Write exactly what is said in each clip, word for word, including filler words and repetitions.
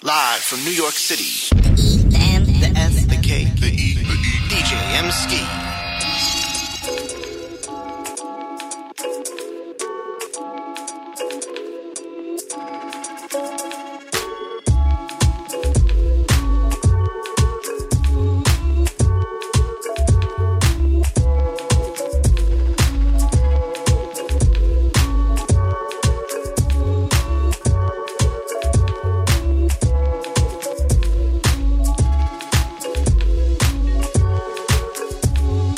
Live from New York City. The E, the M, The S, the K, The E, the E. D J M Ski. the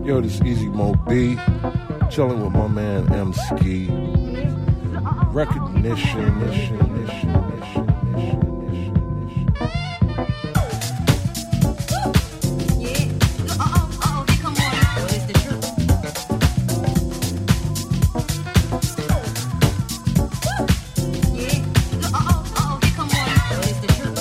Yo, this Easy Mo B, chilling with my man M Ski. Recognition, mission, mission, mission, mission, mission, Yeah. Uh-oh, uh-oh, here come one. What is the truth? Yeah. Uh-oh, uh-oh, here come one. What is the truth?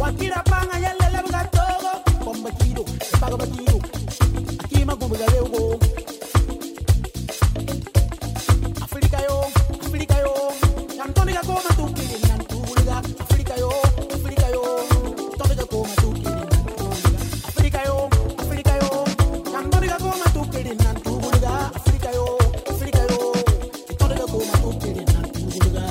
Akira panga yale lebuga togo. Bomba kiro, paga bakiro. Akima gumbuga lego. Afrika yo, Afrika yo. Antoni ga koma tukiri nantuliga. Afrika yo, Afrika yo. Antoni ga koma tukiri nantuliga. Afrika yo, Afrika yo. Antoni ga koma tukiri nantuliga. Afrika yo, Afrika yo. Antoni ga koma tukiri nantuliga.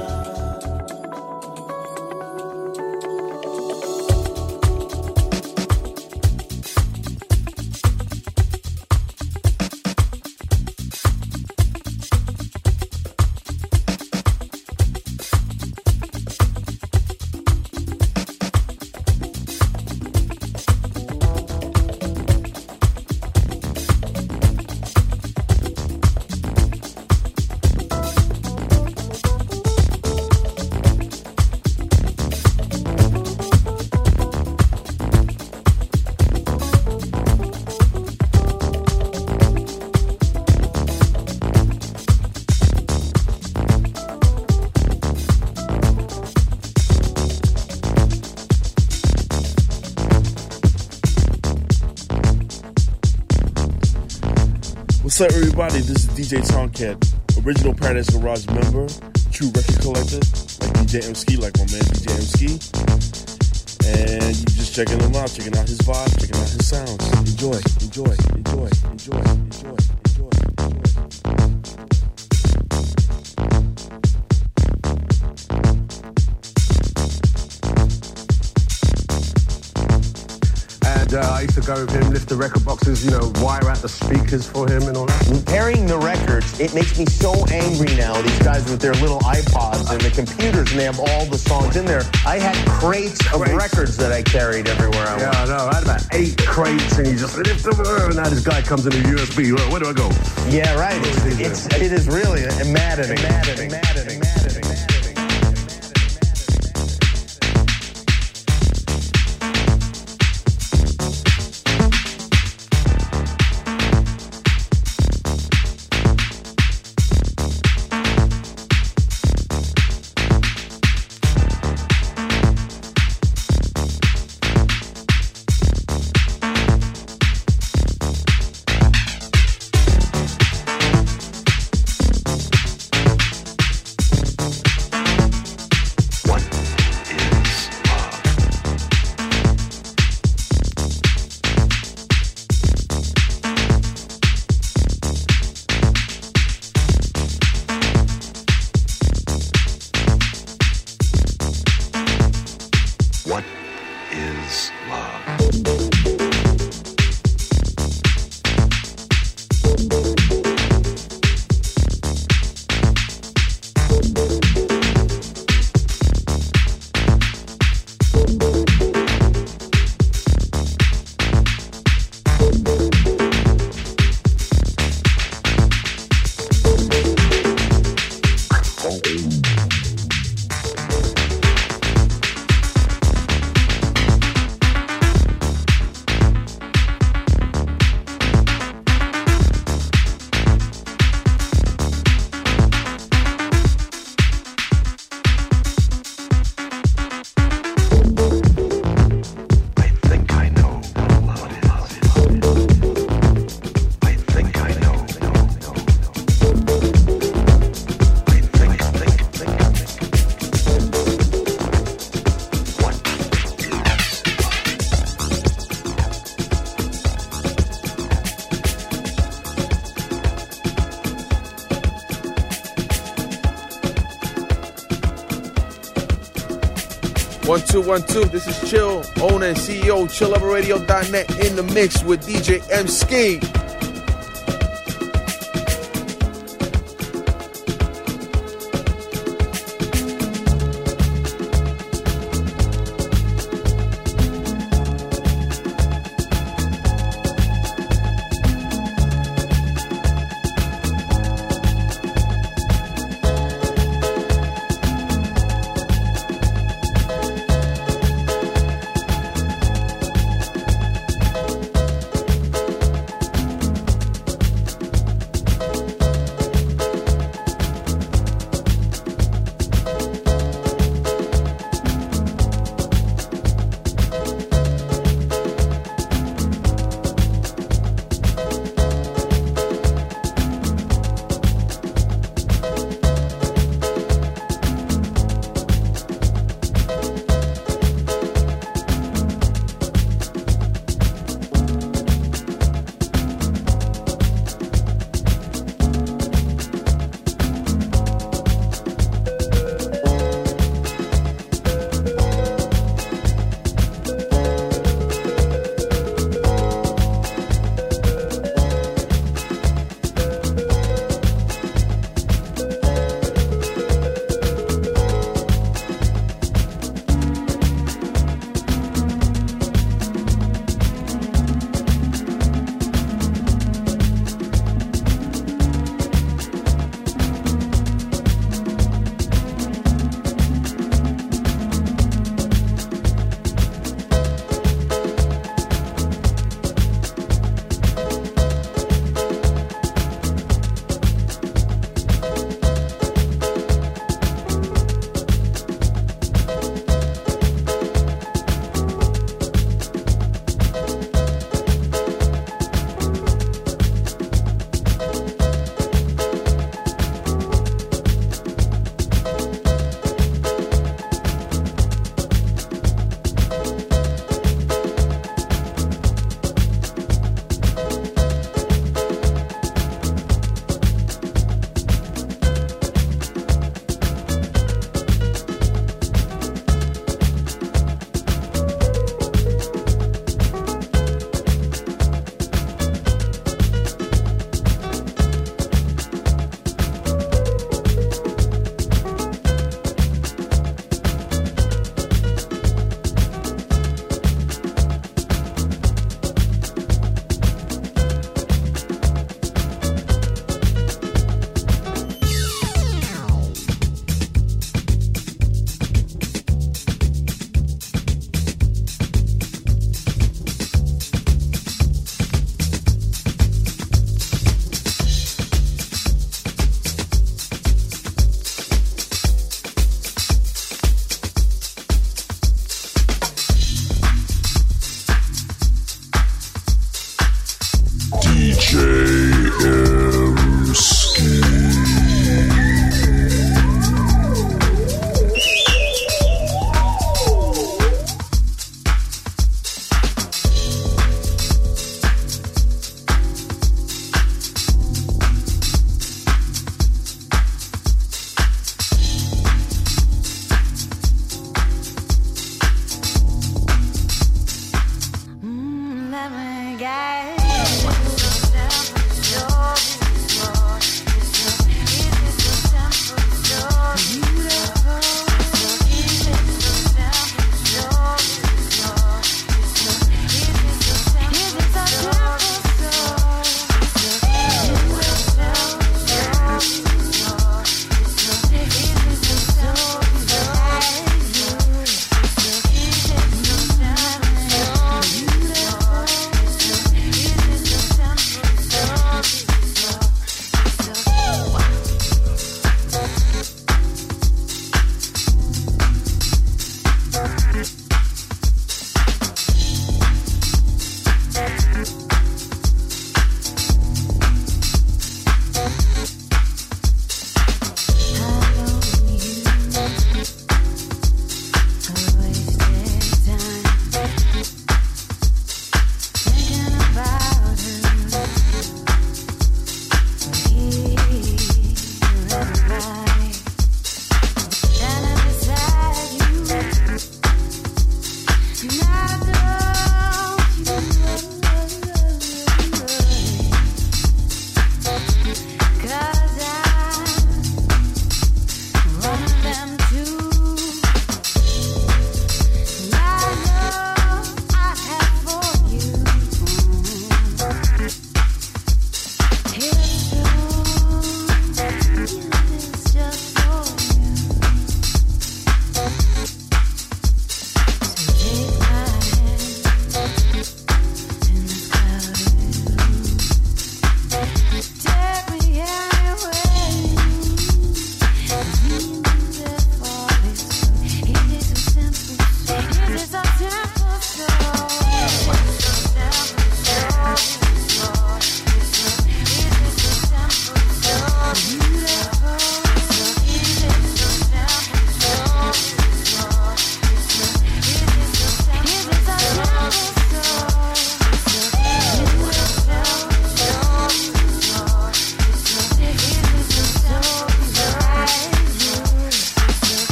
What's up, everybody? This is D J Tomcat, original Paradise Garage member, true record collector, like D J M Ski, like my man D J M Ski. And you just checking him out, checking out his vibe, checking out his sounds. Enjoy, enjoy, enjoy, enjoy, enjoy, enjoy, enjoy. And uh, I used to go with him, lift the record boxes, you know, wire out the speakers for him and all that. Repairing the records, it makes me so angry now, these guys with their little iPods and the computers, and they have all the songs in there. I had crates of Crates. records that I carried everywhere I Yeah, went. I know. I had about eight crates, and you just lift them, and now this guy comes in a U S B. Well, where do I go? Yeah, right. It's, it's, it is really maddening. Maddening, maddening, maddening, maddening. One, two, one, two. This is Chill, owner and C E O, chill lover radio dot net in the mix with D J M Ski.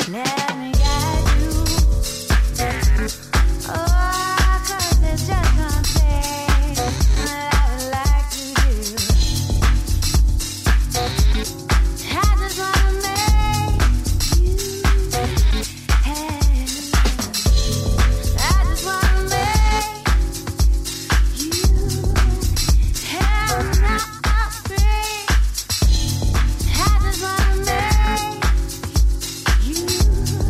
Let me guide you. Oh, 'cause there's just one thing that I would like to do. I just wanna make you happy. I just wanna make you happy. Now I'm free. I just wanna make you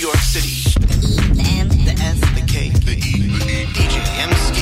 York City. The M, the S, the K, the E, the E. D J M Ski.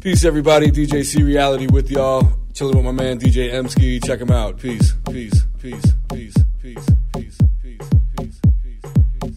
Peace, everybody. D J C Reality with y'all. Chilling with my man D J M-Ski. Check him out. Peace, peace, peace, peace, peace, peace, peace, peace, peace, peace.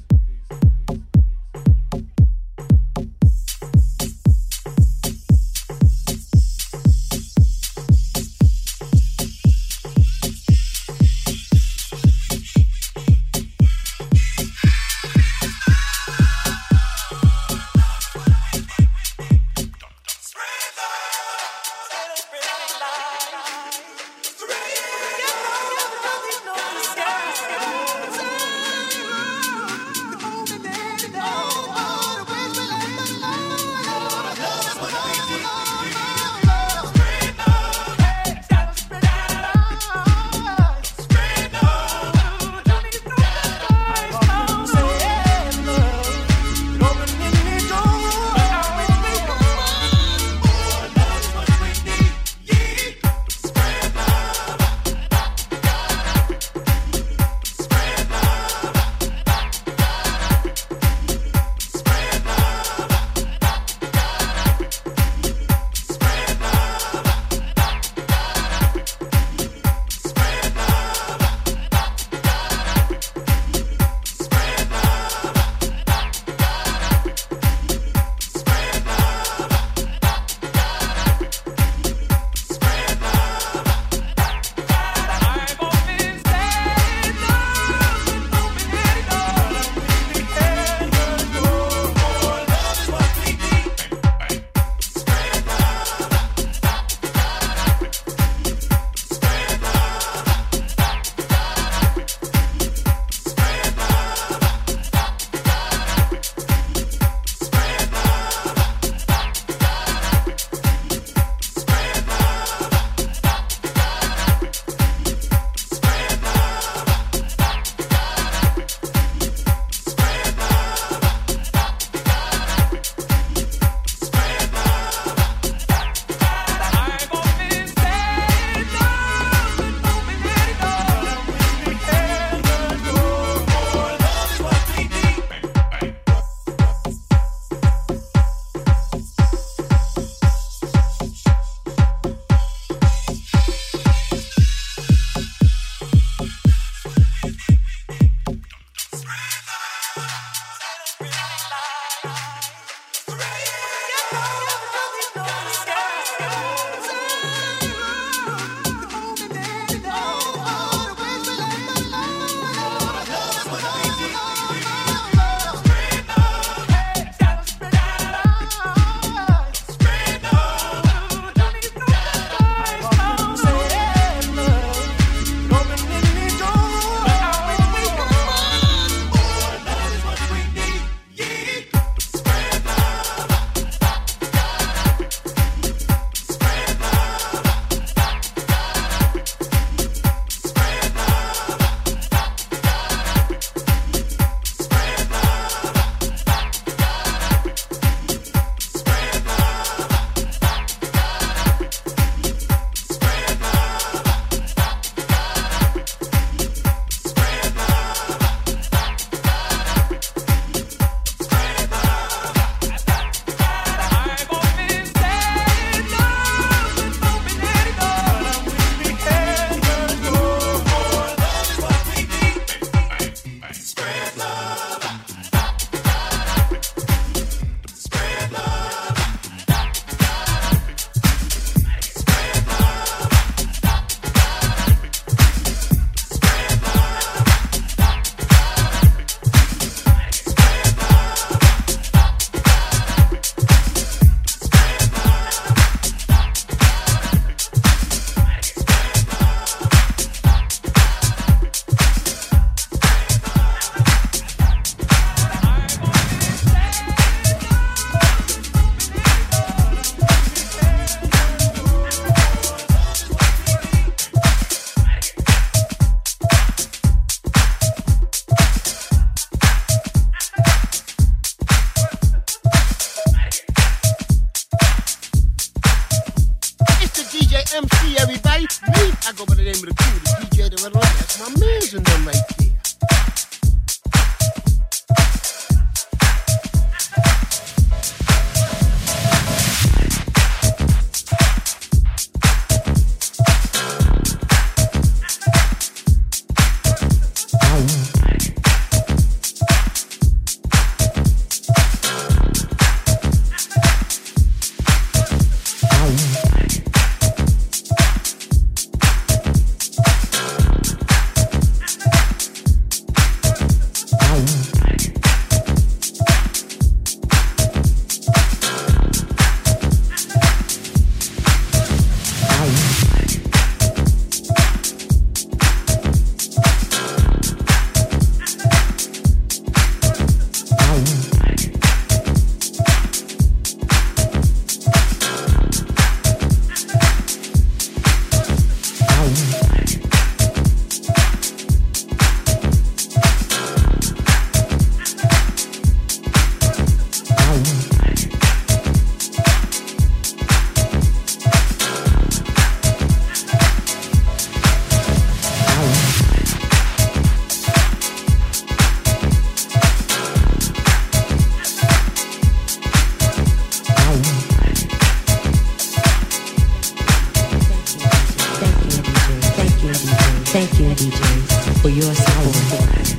D Js for your support.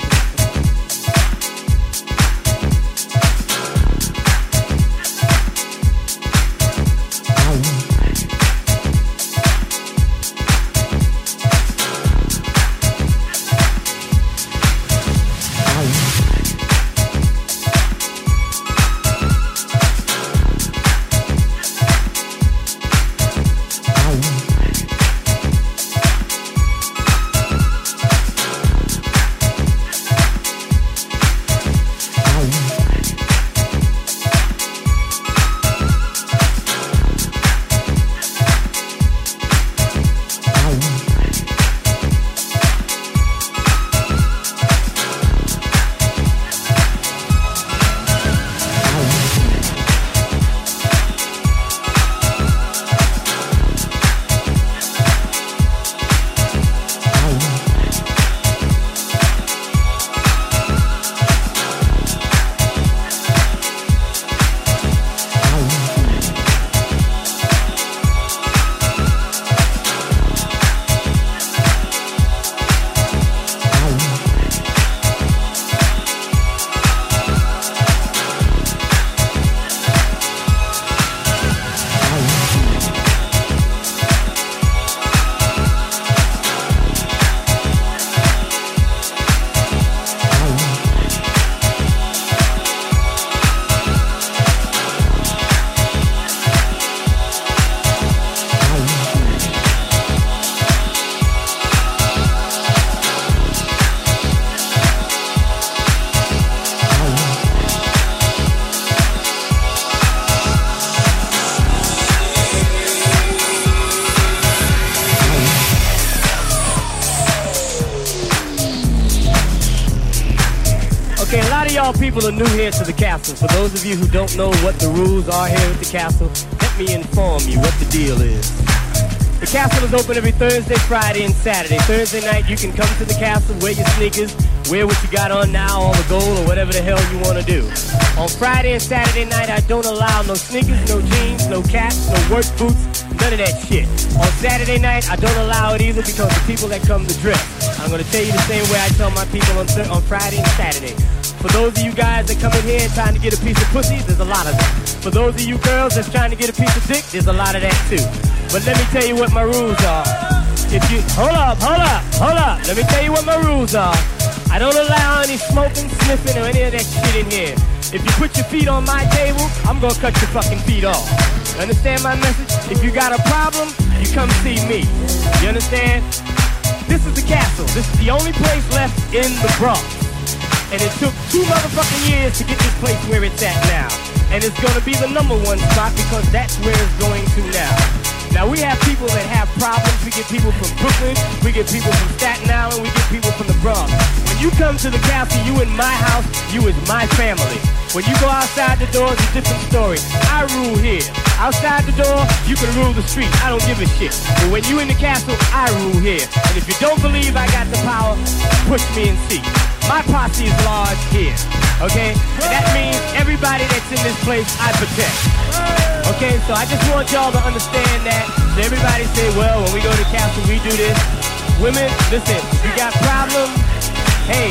People are new here to the castle. For those of you who don't know what the rules are here at the castle, let me inform you what the deal is. The castle is open every Thursday, Friday, and Saturday. Thursday night, you can come to the castle, wear your sneakers, wear what you got on now, on the gold, or whatever the hell you want to do. On Friday and Saturday night, I don't allow no sneakers, no jeans, no caps, no work boots, none of that shit. On Saturday night, I don't allow it either because the people that come to dress. I'm going to tell you the same way I tell my people on, th- on Friday and Saturday. For those of you guys that come in here and trying to get a piece of pussy, there's a lot of them. For those of you girls that's trying to get a piece of dick, there's a lot of that too. But let me tell you what my rules are. If you hold up, hold up, hold up. Let me tell you what my rules are. I don't allow any smoking, sniffing, or any of that shit in here. If you put your feet on my table, I'm gonna cut your fucking feet off. You understand my message? If you got a problem, you come see me. You understand? This is the castle. This is the only place left in the Bronx. And it took two motherfucking years to get this place where it's at now. And it's gonna be the number one spot because that's where it's going to now. Now we have people that have problems. We get people from Brooklyn, we get people from Staten Island, we get people from the Bronx. When you come to the castle, you in my house, you is my family. When you go outside the door, it's a different story. I rule here. Outside the door, you can rule the street. I don't give a shit. But when you in the castle, I rule here. And if you don't believe I got the power, push me and see. My posse is large here, okay? And that means everybody that's in this place, I protect. Okay, so I just want y'all to understand that. So everybody say, well, when we go to the castle, we do this. Women, listen, if you got problems, hey,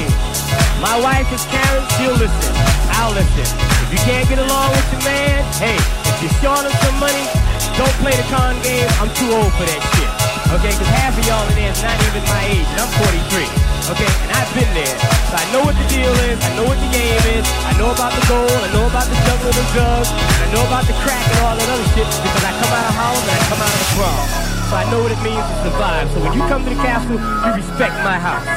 my wife is Karen, she'll listen. I'll listen. If you can't get along with your man, hey, if you're short of some money, don't play the con game. I'm too old for that shit. Okay, because half of y'all in there is not even my age, and I'm forty-three. Okay, and I've been there. So I know what the deal is, I know what the game is, I know about the gold, I know about the jungle and the drugs, and I know about the crack and all that other shit because I come out of Harlem and I come out of the Bronx. So I know what it means to survive. So when you come to the castle, you respect my house.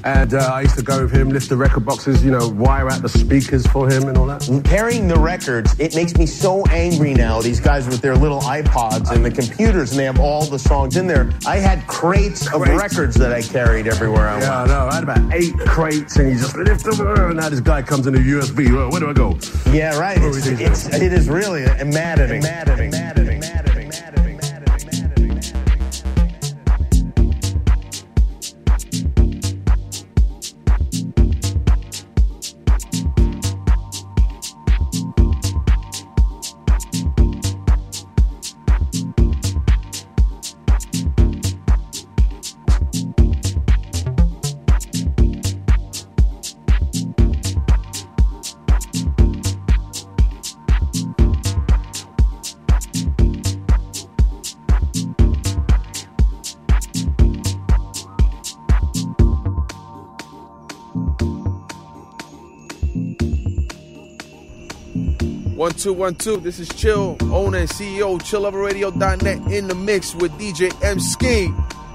And uh, I used to go with him, lift the record boxes, you know, wire out the speakers for him and all that. Carrying the records, it makes me so angry now, these guys with their little iPods and the computers, and they have all the songs in there. I had crates of Crates. records that I carried everywhere I Yeah, I went. know. I had about eight crates, and you just lift them, and now this guy comes in a U S B. Well, where do I go? Yeah, right. It's, it's, it is really maddening. Maddening. Maddening. Maddening. Maddening. One, two, one, two. This is Chill, owner and C E O, chill lover radio dot net in the mix with D J M Ski.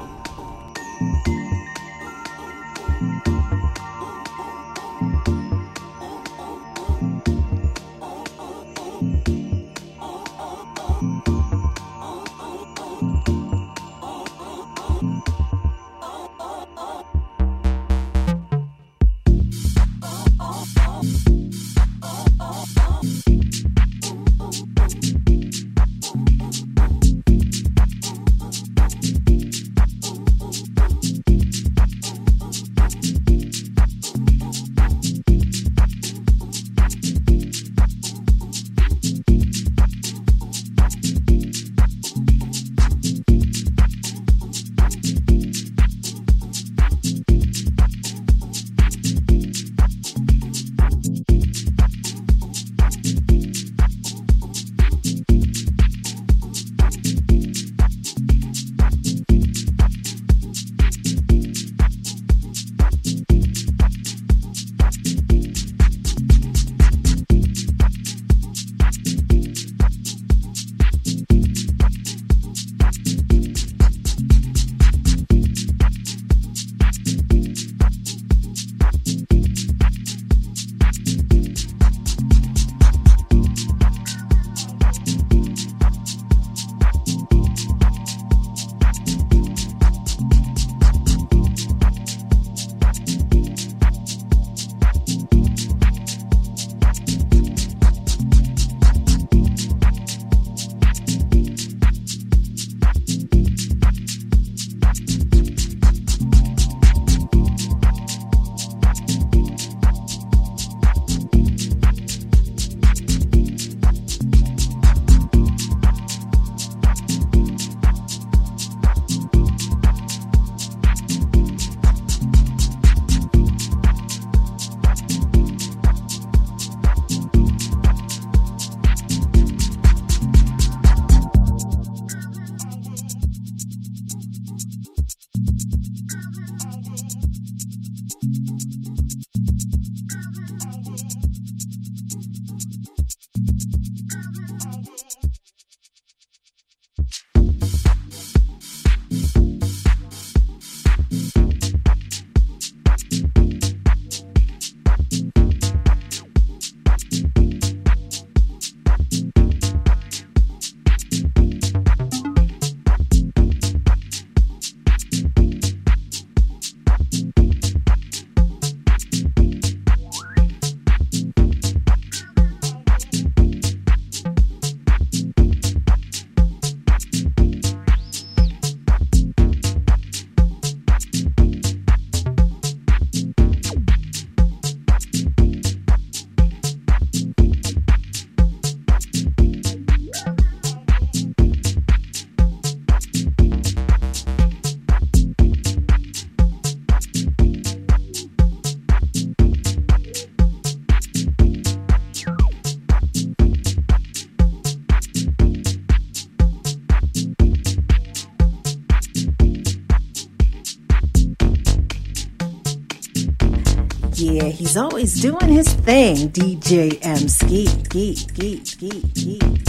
Yeah, he's always doing his thing, D J M Ski, ski, ski, ski, ski.